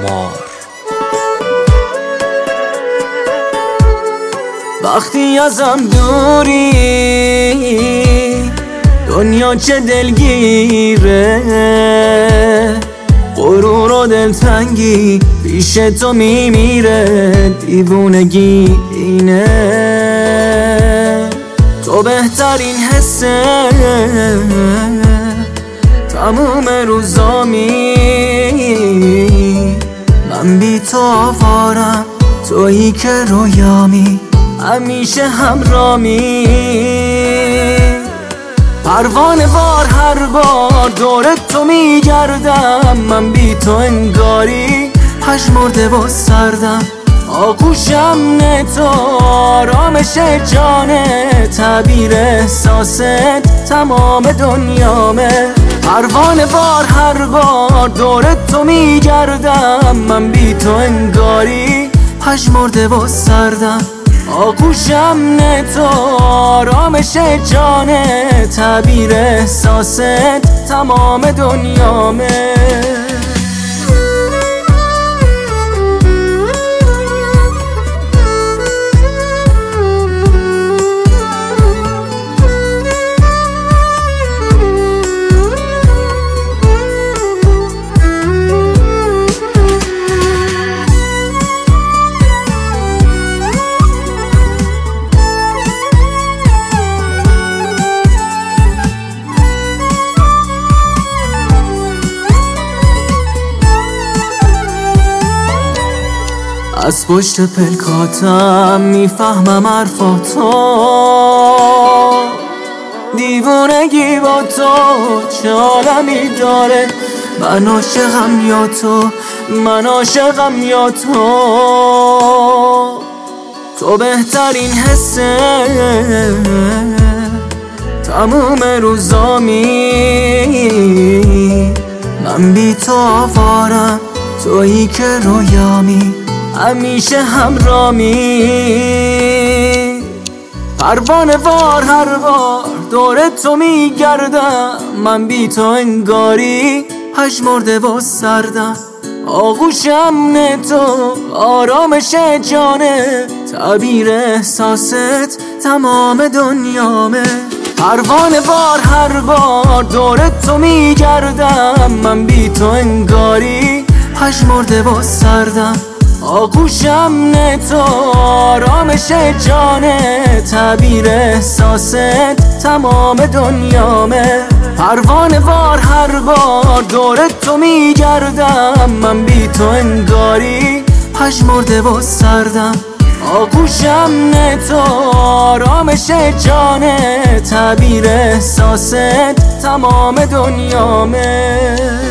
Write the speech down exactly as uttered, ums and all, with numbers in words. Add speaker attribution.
Speaker 1: قمار.
Speaker 2: وقتی ازم دوری دنیا چه دلگیره، غرور و دلتنگی پیش تو میمیره، دیوونگی اینه. تو بهترین حسه تموم روزامی، من بی تو آوارم، تویی که رویامی، همیشه همرامی. پروانه وار هر بار دور تو میگردم، من بی تو انگاری پژمرده و سردم. آغوشم نه تو آرامش جانه، تعبیر احساست تمام دنیامه. پروانه وار هر بار دور تو میگردم، من بی تو انگاری پژمرده و سردم. آغوشم نه تو آرامش جانه، تعبیر احساست تمام دنیامه. از پشت پلکاتم میفهمم حرفاتو، دیوونگی با تو چه عالمی داره. من عاشقم یا تو، من عاشقم یا تو. تو بهترین حسه تموم روزامی، من بی تو آوارم، تویی که رویامی، همیشه همرامی. پروانه وار هر بار دور تو میگردم، من بی تو انگاری پژمرده و سردم. آغوشم نه تو آرامش جانه، تعبیر احساست تمام دنیامه. پروانه وار هر بار دور تو میگردم، من بی تو انگاری پژمرده و سردم. آغوشم نه تو آرامش جانه، تعبیر احساست تمام دنیامه. پروانه وار هر بار دور تو میگردم، من بی تو انگاری پژمرده و سردم. آغوشم نه تو آرامش جانه، تعبیر احساست تمام دنیامه.